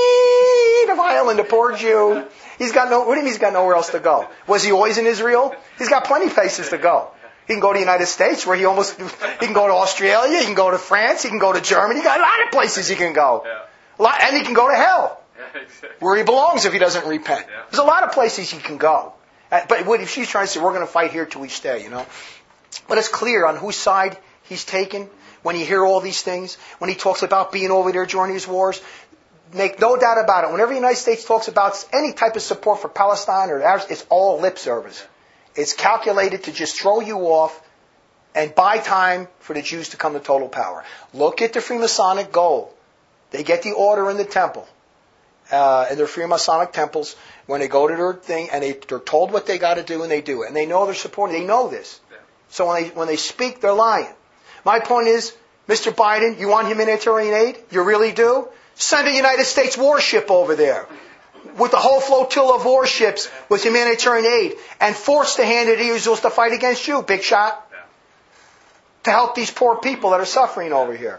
the violin, the poor Jew. What do you mean he's got nowhere else to go? Was he always in Israel? He's got plenty of places to go. He can go to the United States, where he can go to Australia, he can go to France, he can go to Germany. He got a lot of places he can go. Yeah. And he can go to hell, Exactly. where he belongs if he doesn't repent. Yeah. There's a lot of places he can go. But what if she's trying to say, we're going to fight here till we stay, But it's clear on whose side he's taken when you hear all these things, when he talks about being over there during these wars. Make no doubt about it. Whenever the United States talks about any type of support for Palestine or the Arabs, it's all lip service. It's calculated to just throw you off and buy time for the Jews to come to total power. Look at the Freemasonic goal. They get the order in the temple. in their Freemasonic temples, when they go to their thing and they're told what they got to do and they do it. And they know they're supporting. They know this. So when they speak, they're lying. My point is, Mr. Biden, you want humanitarian aid? You really do? Send a United States warship over there with the whole flotilla of warships with humanitarian aid and force the hand of the Israelis to fight against you, big shot. To help these poor people that are suffering over here.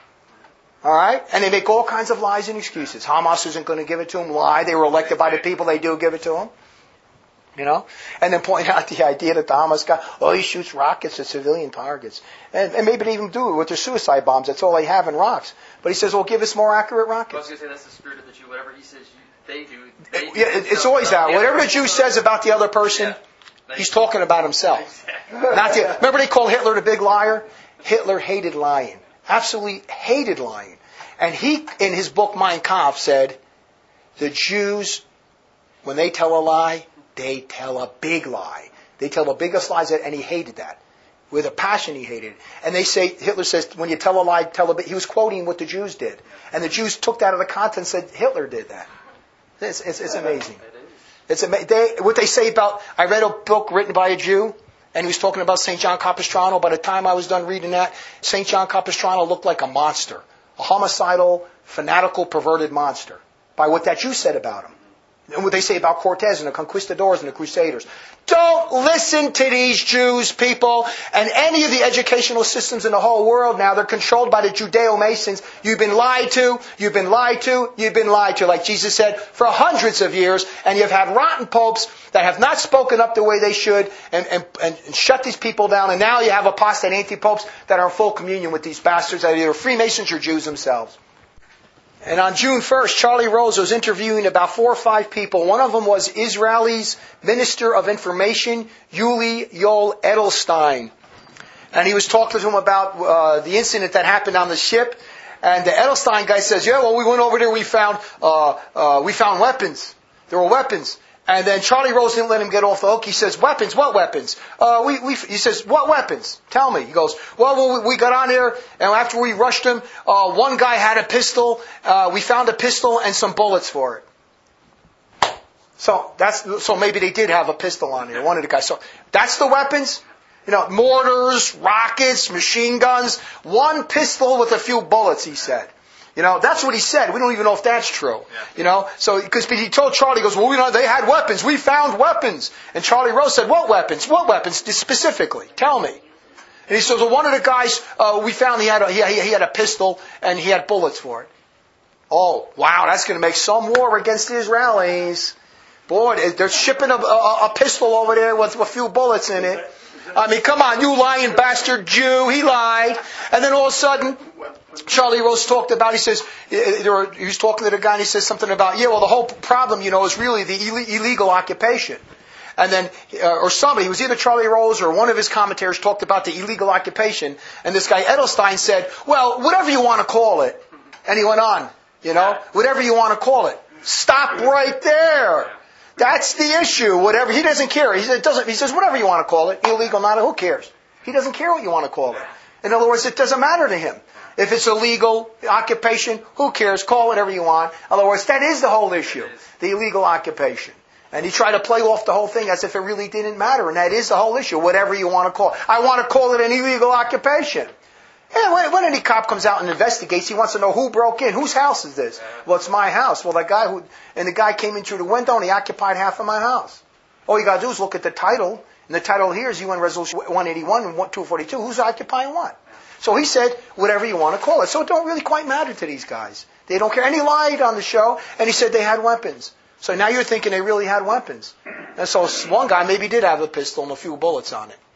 All right? And they make all kinds of lies and excuses. Hamas isn't going to give it to them. Lie. They were elected by the people. They do give it to them. You know? And then point out the idea that the Hamas guy, he shoots rockets at civilian targets. And maybe they even do it with their suicide bombs. That's all they have in rocks. But he says, give us more accurate rockets. I was going to say, that's the spirit of the Jew. Whatever he says they do. It's always that. Whatever the Jew says about the other person, he's talking about himself. Remember they called Hitler the big liar? Hitler hated lying. Absolutely hated lying. And he, in his book Mein Kampf, said, the Jews, when they tell a lie, they tell a big lie. They tell the biggest lies, and he hated that. With a passion he hated it. And they say, Hitler says, when you tell a lie, tell a bit. He was quoting what the Jews did. And the Jews took that out of the context and said, Hitler did that. It's amazing. It's amazing. What they say about, I read a book written by a Jew, and he was talking about St. John Capistrano. By the time I was done reading that, St. John Capistrano looked like a monster. A homicidal, fanatical, perverted monster. By what that Jew said about him. And what they say about Cortez and the conquistadors and the crusaders. Don't listen to these Jews, people, and any of the educational systems in the whole world now. They're controlled by the Judeo-Masons. You've been lied to, you've been lied to, you've been lied to, like Jesus said, for hundreds of years. And you've had rotten popes that have not spoken up the way they should and shut these people down. And now you have apostate anti-popes that are in full communion with these bastards that are either Freemasons or Jews themselves. And on June 1st, Charlie Rose was interviewing about 4 or 5 people. One of them was Israel's Minister of Information, Yuli Yoel Edelstein. And he was talking to him about the incident that happened on the ship. And the Edelstein guy says, we went over there, we found weapons. There were weapons. And then Charlie Rose didn't let him get off the hook. He says, weapons? What weapons? He says, what weapons? Tell me. He goes, we got on there, and after we rushed him, one guy had a pistol. We found a pistol and some bullets for it. So maybe they did have a pistol on there, one of the guys. So that's the weapons? Mortars, rockets, machine guns, one pistol with a few bullets, he said. That's what he said. We don't even know if that's true. So, because he told Charlie, he goes, they had weapons. We found weapons. And Charlie Rose said, what weapons? What weapons specifically? Tell me. And he says, one of the guys, we found he had a pistol and he had bullets for it. Oh, wow, that's going to make some war against the Israelis. Boy, they're shipping a pistol over there with a few bullets in it. I mean, come on, you lying bastard Jew. He lied. And then all of a sudden, Charlie Rose talked about, he says, he was talking to the guy and he says something about, the whole problem, is really the illegal occupation. And then, or somebody, it was either Charlie Rose or one of his commentators talked about the illegal occupation. And this guy Edelstein said, whatever you want to call it. And he went on, whatever you want to call it. Stop right there. That's the issue. Whatever. He doesn't care. He says, whatever you want to call it. Illegal, not, who cares? He doesn't care what you want to call it. In other words, it doesn't matter to him. If it's illegal occupation, who cares? Call whatever you want. In other words, that is the whole issue. The illegal occupation. And he tried to play off the whole thing as if it really didn't matter. And that is the whole issue. Whatever you want to call it. I want to call it an illegal occupation. Yeah, when any cop comes out and investigates, he wants to know who broke in. Whose house is this? Well, it's my house. Well, the guy came in through the window and he occupied half of my house. All you got to do is look at the title. And the title here is UN Resolution 181 and 242. Who's occupying what? So he said, whatever you want to call it. So it don't really quite matter to these guys. They don't care. And he lied on the show, and he said they had weapons. So now you're thinking they really had weapons. And so one guy maybe did have a pistol and a few bullets on it.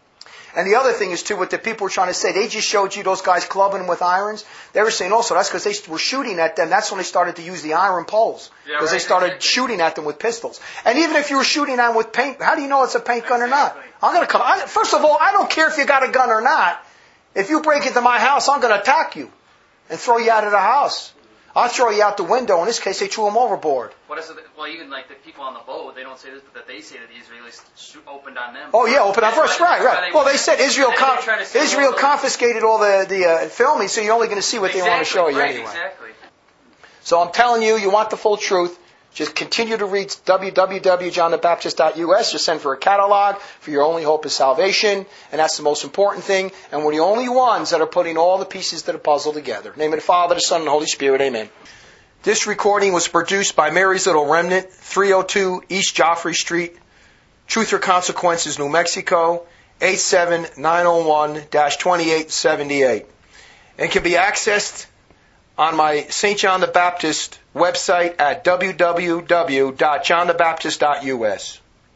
And the other thing is, too, what the people were trying to say, they just showed you those guys clubbing them with irons. They were saying also, that's because they were shooting at them. That's when they started to use the iron poles. Because they started shooting at them with pistols. And even if you were shooting at them with paint, how do you know it's a paint gun or not? First of all, I don't care if you got a gun or not. If you break into my house, I'm going to attack you and throw you out of the house. I'll throw you out the window. In this case, they threw him overboard. Even like the people on the boat, they don't say this, but that they say that the Israelis opened on them. Oh yeah, opened on first, right. Well, they said Israel confiscated all the filming, so you're only going to see what they want to show you anyway. Exactly. So I'm telling you, you want the full truth, just continue to read www.johnthebaptist.us. Just send for a catalog, for your only hope is salvation, and that's the most important thing. And we're the only ones that are putting all the pieces to the puzzle together. In the name of the Father, the Son, and the Holy Spirit, amen. This recording was produced by Mary's Little Remnant, 302 East Joffrey Street, Truth or Consequences, New Mexico, 87901-2878. And can be accessed on my St. John the Baptist website at www.johnthebaptist.us.